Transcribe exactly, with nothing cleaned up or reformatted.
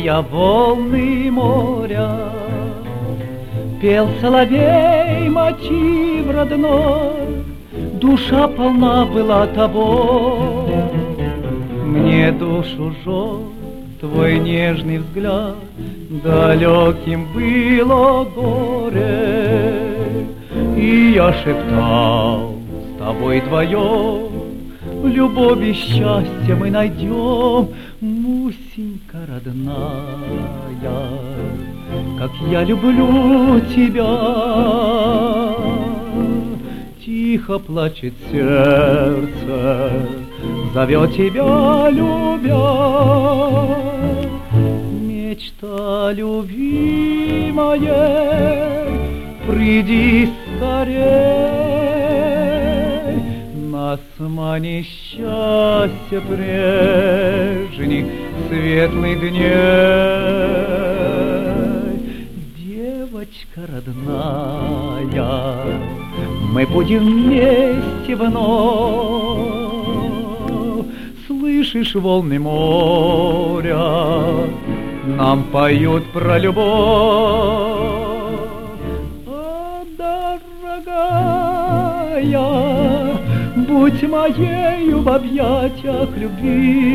я волны моря, пел соловей мотив родной, душа полна была тобой. Мне душу жег твой нежный взгляд, далеким было горе, и я шептал с тобой вдвоем, любовь и счастье мы найдем. Мусенька родная, как я люблю тебя. Тихо плачет сердце, зовет тебя, любя. Мечта любимая, приди скорей, нас манит счастье прежних светлых дней. Девочка родная, мы будем вместе вновь. Слышишь, волны моря нам поют про любовь. О, дорогая, будь моею в объятиях любви.